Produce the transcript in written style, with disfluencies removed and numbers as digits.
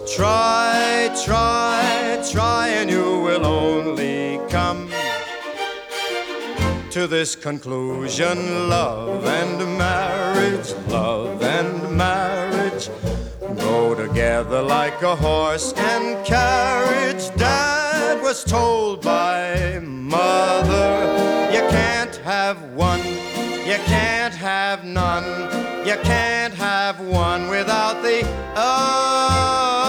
Try, try, try, and you will only come to this conclusion: love and marriage go together like a horse and carriage. Dad was told by mother, you can't have one, you can't have none, you can't have one without the other.